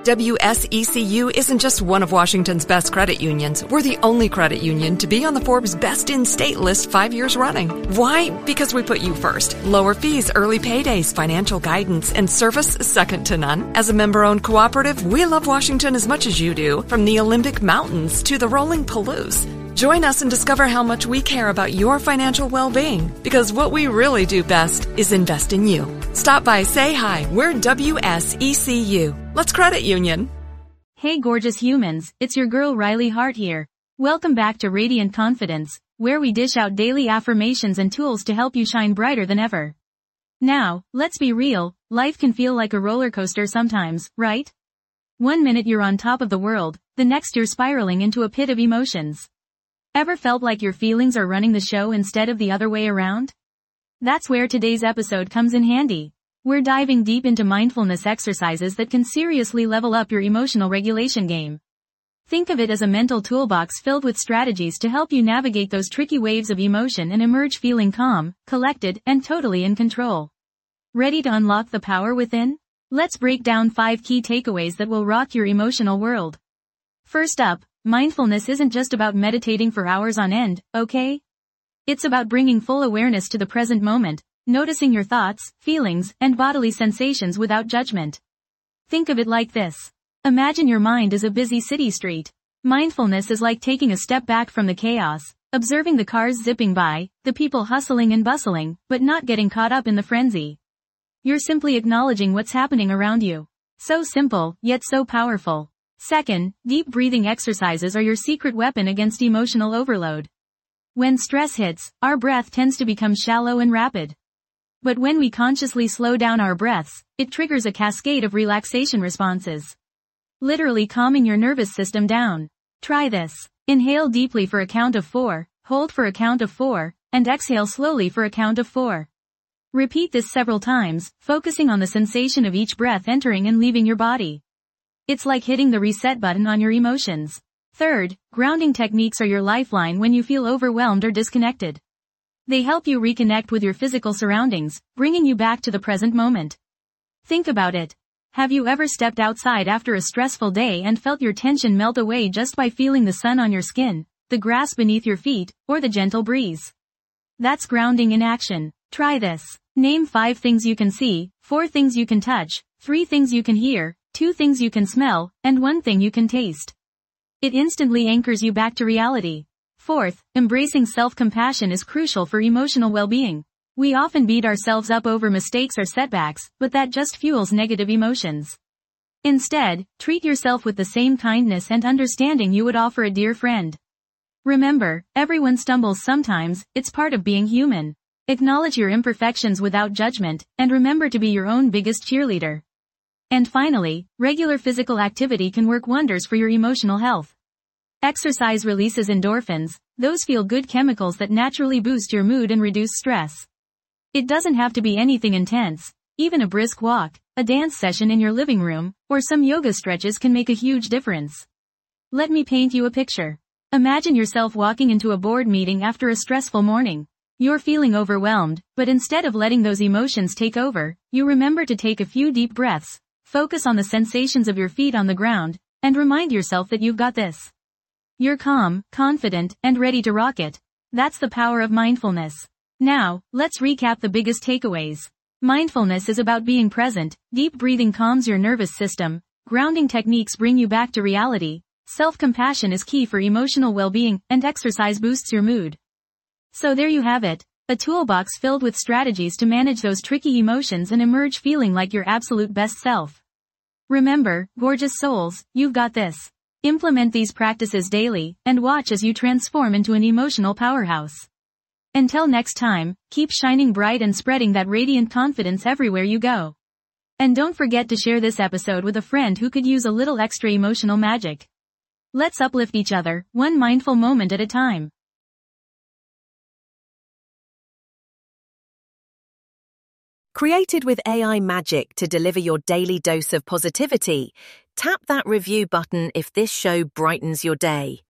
WSECU isn't just one of Washington's best credit unions. We're the only credit union to be on the Forbes Best in State list 5 years running. Why? Because we put you first. Lower fees, early paydays, financial guidance, and service second to none. As a member-owned cooperative, we love Washington as much as you do, from the Olympic Mountains to the rolling Palouse. Join us and discover how much we care about your financial well-being, because what we really do best is invest in you. Stop by, say hi. We're WSECU. Let's credit union. Hey gorgeous humans, it's your girl Riley Hart here. Welcome back to Radiant Confidence, where we dish out daily affirmations and tools to help you shine brighter than ever. Now, let's be real, life can feel like a roller coaster sometimes, right? One minute you're on top of the world, the next you're spiraling into a pit of emotions. Ever felt like your feelings are running the show instead of the other way around? That's where today's episode comes in handy. We're diving deep into mindfulness exercises that can seriously level up your emotional regulation game. Think of it as a mental toolbox filled with strategies to help you navigate those tricky waves of emotion and emerge feeling calm, collected, and totally in control. Ready to unlock the power within? Let's break down 5 key takeaways that will rock your emotional world. First up, mindfulness isn't just about meditating for hours on end, okay? It's about bringing full awareness to the present moment, noticing your thoughts, feelings, and bodily sensations without judgment. Think of it like this. Imagine your mind is a busy city street. Mindfulness is like taking a step back from the chaos, observing the cars zipping by, the people hustling and bustling, but not getting caught up in the frenzy. You're simply acknowledging what's happening around you. So simple, yet so powerful. Second, deep breathing exercises are your secret weapon against emotional overload. When stress hits, our breath tends to become shallow and rapid. But when we consciously slow down our breaths, it triggers a cascade of relaxation responses. Literally calming your nervous system down. Try this. Inhale deeply for a count of 4, hold for a count of 4, and exhale slowly for a count of 4. Repeat this several times, focusing on the sensation of each breath entering and leaving your body. It's like hitting the reset button on your emotions. Third, grounding techniques are your lifeline when you feel overwhelmed or disconnected. They help you reconnect with your physical surroundings, bringing you back to the present moment. Think about it. Have you ever stepped outside after a stressful day and felt your tension melt away just by feeling the sun on your skin, the grass beneath your feet, or the gentle breeze? That's grounding in action. Try this. Name 5 things you can see, 4 things you can touch, 3 things you can hear, 2 things you can smell, and 1 thing you can taste. It instantly anchors you back to reality. Fourth, embracing self-compassion is crucial for emotional well-being. We often beat ourselves up over mistakes or setbacks, but that just fuels negative emotions. Instead, treat yourself with the same kindness and understanding you would offer a dear friend. Remember, everyone stumbles sometimes, it's part of being human. Acknowledge your imperfections without judgment, and remember to be your own biggest cheerleader. And finally, regular physical activity can work wonders for your emotional health. Exercise releases endorphins, those feel-good chemicals that naturally boost your mood and reduce stress. It doesn't have to be anything intense. Even a brisk walk, a dance session in your living room, or some yoga stretches can make a huge difference. Let me paint you a picture. Imagine yourself walking into a board meeting after a stressful morning. You're feeling overwhelmed, but instead of letting those emotions take over, you remember to take a few deep breaths. Focus on the sensations of your feet on the ground, and remind yourself that you've got this. You're calm, confident, and ready to rock it. That's the power of mindfulness. Now, let's recap the biggest takeaways. Mindfulness is about being present, deep breathing calms your nervous system, grounding techniques bring you back to reality, self-compassion is key for emotional well-being, and exercise boosts your mood. So there you have it. A toolbox filled with strategies to manage those tricky emotions and emerge feeling like your absolute best self. Remember, gorgeous souls, you've got this. Implement these practices daily, and watch as you transform into an emotional powerhouse. Until next time, keep shining bright and spreading that radiant confidence everywhere you go. And don't forget to share this episode with a friend who could use a little extra emotional magic. Let's uplift each other, one mindful moment at a time. Created with AI magic to deliver your daily dose of positivity, tap that review button if this show brightens your day.